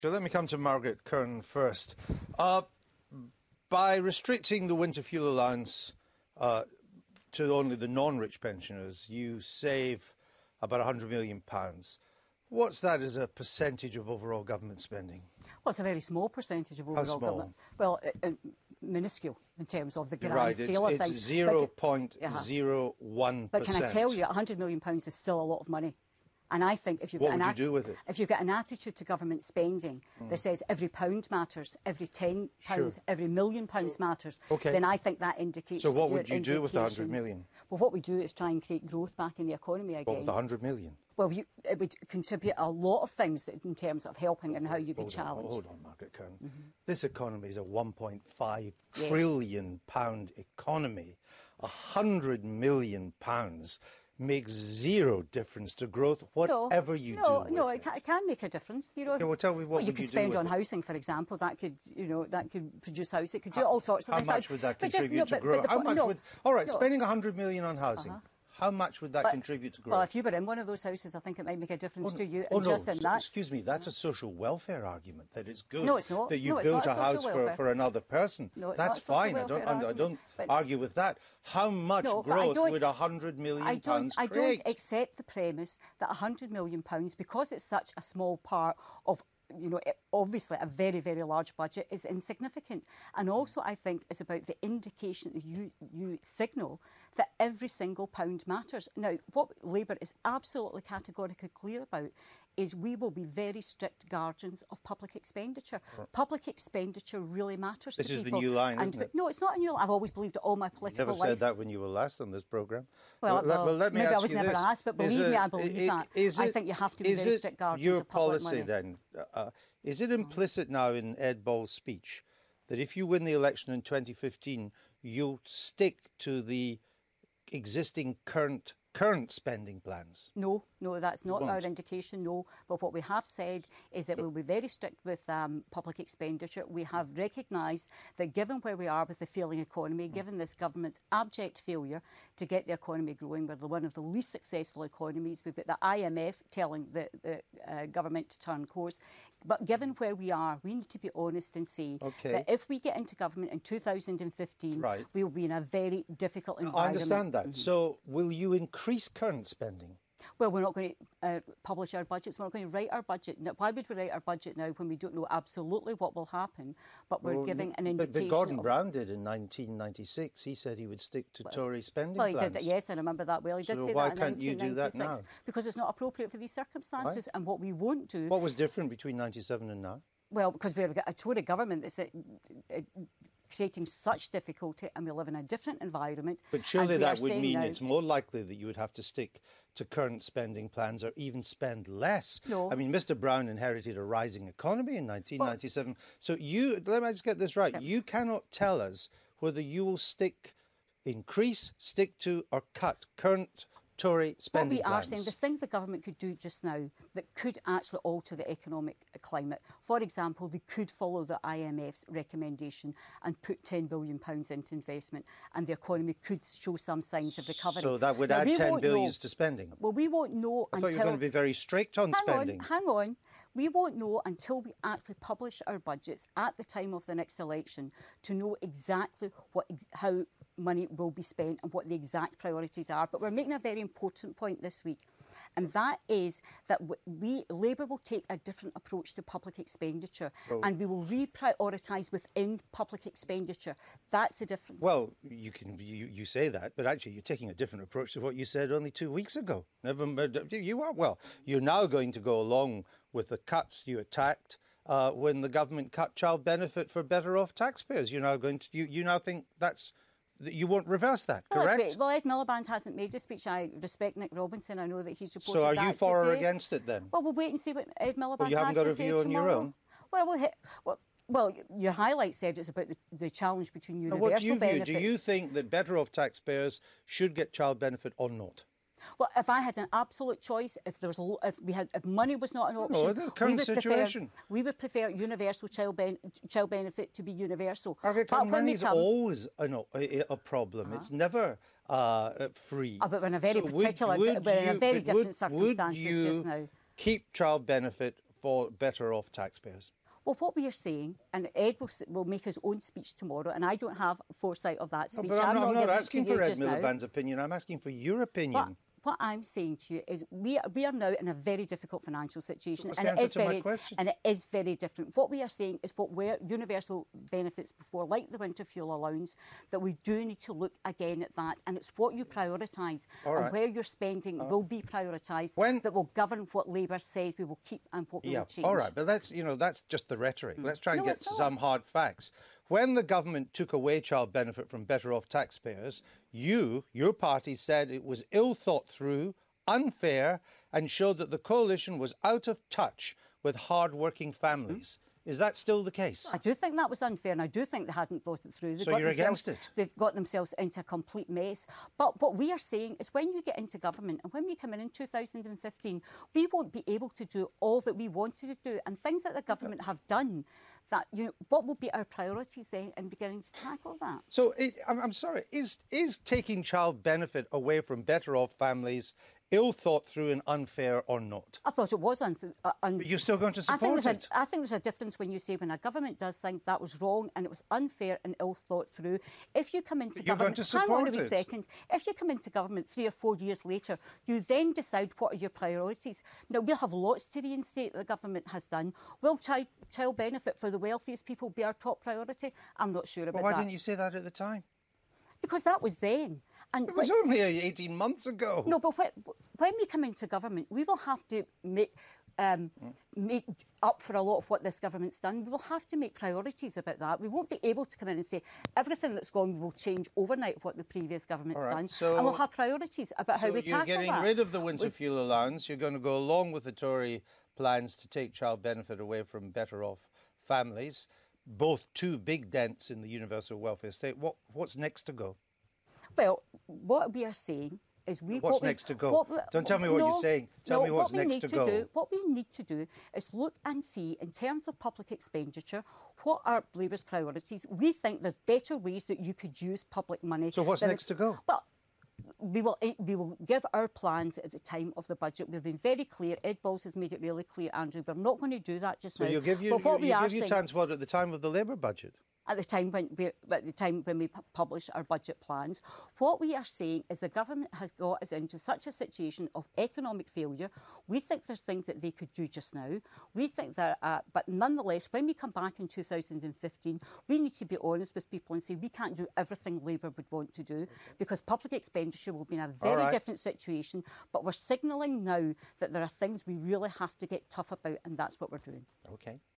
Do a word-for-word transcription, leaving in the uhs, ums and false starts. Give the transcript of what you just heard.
So let me come to Margaret Curran first. Uh, by restricting the winter fuel allowance uh, to only the non-rich pensioners, you save about one hundred million pounds. What's that as a percentage of overall government spending? Well, it's a very small percentage of overall How small? government. Well, uh, uh, minuscule in terms of the grand right. scale it's, of it's things. zero point zero one percent. But can I tell you, one hundred million pounds is still a lot of money. And I think if you've, what got would an you do with it? If you've got an attitude to government spending mm. that says every pound matters, every ten pounds, sure. every million pounds so, matters, okay. then I think that indicates... So what would you do with the one hundred million? Well, what we do is try and create growth back in the economy again. What with the one hundred million? Well, you, it would contribute a lot of things in terms of helping and how you could hold challenge. On, hold on, Margaret Curran. Mm-hmm. This economy is a one point five yes. trillion pound economy. one hundred million pounds makes zero difference to growth, whatever no, you no, do No, with no, it. it can, it can make a difference. You know, okay, well, tell me what well, you would could you spend do on with it? housing, for example. That could, you know, that could produce housing. It could do all sorts of How things. How much would that contribute just, no, to but, growth? but the, How much no, would? All right, no. spending one hundred million on housing. Uh-huh. How much would that but, contribute to growth? Well, if you were in one of those houses, I think it might make a difference oh, to you. Oh, and no, just in that, excuse me, that's a social welfare argument, that it's good no, it's not. that you no, built a, a house for, for another person. No, it's that's not fine, I don't, I don't argue with that. How much no, growth would one hundred million I don't, pounds I create? don't accept the premise that one hundred million pounds, because it's such a small part of, you know, it, obviously a very, very large budget, is insignificant. And also I think it's about the indication that you, you signal that every single pound matters. Now, what Labour is absolutely categorically clear about is we will be very strict guardians of public expenditure. Right. Public expenditure really matters this to people. This is the new line, and, isn't it? No, it's not a new line. I've always believed it all my political life. You never said that when you were last on this programme. Well, well, well, well let me maybe ask I was you never this. asked, but believe is me, it, I believe it, that. Is I it, think you have to be very strict guardians your of public policy money. then, uh, is it implicit now in Ed Ball's speech that if you win the election in twenty fifteen, you'll stick to the existing current current spending plans? No, no, that's not our indication, no. But what we have said is that we'll be very strict with um, public expenditure. We have recognised that given where we are with the failing economy, mm. given this government's abject failure to get the economy growing, we're one of the least successful economies. We've got the I M F telling the, the uh, government to turn course. But given where we are, we need to be honest and say okay. that if we get into government in two thousand fifteen, right. we will be in a very difficult environment. I understand that. Mm-hmm. So will you increase current spending? Well, we're not going to uh, publish our budgets. We're not going to write our budget. Now, why would we write our budget now when we don't know absolutely what will happen? But we're well, giving an but, indication. But Gordon of, Brown did in nineteen ninety-six. He said he would stick to well, Tory spending well, he plans. Did, yes, I remember that well. He so did say why that in can't you do that now? Because it's not appropriate for these circumstances. Why? And what we won't do... What was different between ninety-seven and now? Well, because we've got a Tory government that's... Uh, uh, creating such difficulty, and we live in a different environment. But surely that would mean now, it's more likely that you would have to stick to current spending plans or even spend less. No. I mean, Mister Brown inherited a rising economy in nineteen ninety-seven. Well, so you, let me just get this right, yeah. you cannot tell us whether you will stick, increase, stick to or cut current Tory spending What we plans. are saying, there's things the government could do just now that could actually alter the economic climate. For example, they could follow the I M F's recommendation and put ten billion pounds into investment, and the economy could show some signs of recovery. So that would now, add ten billion know, to spending? Well, we won't know I until... thought you were going to be very strict on hang spending. On, hang on. We won't know until we actually publish our budgets at the time of the next election to know exactly what, how money will be spent and what the exact priorities are. But we're making a very important point this week, and that is that we, Labour, will take a different approach to public expenditure, oh. and we will reprioritise within public expenditure. That's the difference. Well, you can you, you say that, but actually you're taking a different approach to what you said only two weeks ago. Never, you are well. You're now going to go along with the cuts you attacked uh, when the government cut child benefit for better off taxpayers. You're now going to you, you now think that's you won't reverse that, correct? Well, well, Ed Miliband hasn't made a speech. I respect Nick Robinson. I know that he's reported So are that you for today. or against it then? Well, we'll wait and see what Ed Miliband well, you haven't has got to a say view on tomorrow. your own? Well, we'll hit, well, well, your highlight said it's about the, the challenge between universal now, what do you benefits. View? Do you think that better off taxpayers should get child benefit or not? Well, if I had an absolute choice, if there was, a, if we had, if money was not an option, no, the current we would situation. Prefer, we would prefer universal child, ben, child benefit to be universal. Okay, but money is come, always a, a, a problem. Uh-huh. It's never uh, free. Oh, but we're in a very so particular, would, would we're in you, a very different would, circumstances would you just now. Keep child benefit for better off taxpayers? Well, what we are saying, and Ed will, will make his own speech tomorrow, and I don't have foresight of that speech. No, but I'm, I'm not, I'm not giving it asking to you for Ed just now. Miliband's opinion. I'm asking for your opinion. What, what I'm saying to you is we are, we are now in a very difficult financial situation, What's and the it answer is to my very question? and it is very different. What we are saying is what were universal benefits before, like the winter fuel allowance, that we do need to look again at that, and it's what you prioritise All and right. where your spending Uh, will be prioritised when- that will govern what Labour says we will keep and what we Yeah, will change. all right, but that's, you know, that's just the rhetoric. Let's try and No, get it's to not. some hard facts. When the government took away child benefit from better off taxpayers, you, your party, said it was ill thought through, unfair, and showed that the coalition was out of touch with hard-working families. Is that still the case? I do think that was unfair, and I do think they hadn't thought it through. They So got you're themselves- against it? They've got themselves into a complete mess. But what we are saying is when you get into government, and when we come in in two thousand fifteen, we won't be able to do all that we wanted to do, and things that the government have done, that, you know, what will be our priorities then in beginning to tackle that? So, it, I'm, I'm sorry, is, is taking child benefit away from better off families ill thought through and unfair or not? I thought it was un- uh, un- But you're still going to I think, support there's it? a, I think there's a difference when you say when a government does think that was wrong and it was unfair and ill thought through. If you come into But you're going government, to hang on a support wee it. second. If you come into government three or four years later, you then decide what are your priorities. Now we'll have lots to reinstate that the government has done. Will child, child benefit for the wealthiest people be our top priority? I'm not sure about Well, why that. didn't you say that at the time? Because that was then. And It was when- only eighteen months ago. No, but when, when we come into government, we will have to make um, make up for a lot of what this government's done. We will have to make priorities about that. We won't be able to come in and say everything that's gone will change overnight what the previous government's All right, done. so- and we'll have priorities about how So we you're tackle getting that. rid of the winter fuel allowance. You're going to go along with the Tory plans to take child benefit away from better off families. Both two big dents in the universal welfare state. What, what's next to go? Well, what we are saying is we... What's what we- next to go? what we- Don't tell me what no, you're saying. Tell no, me what's what we next need to to go. Do, what we need to do is look and see, in terms of public expenditure, what are Labour's priorities. We think there's better ways that you could use public money. So what's than- next to go? Well, we will, we will give our plans at the time of the budget. We've been very clear. Ed Balls has made it really clear, Andrew. We're not going to do that just So now. you'll give you, But what you, we you are give you saying- chance what at the time of the Labour budget? At the time when we at the time when we pu- publish our budget plans, what we are saying is the government has got us into such a situation of economic failure. We think there's things that they could do just now. We think that, uh, but nonetheless, when we come back in two thousand fifteen, we need to be honest with people and say we can't do everything Labour would want to do, okay, because public expenditure will be in a very right. different situation. But we're signalling now that there are things we really have to get tough about, and that's what we're doing. Okay.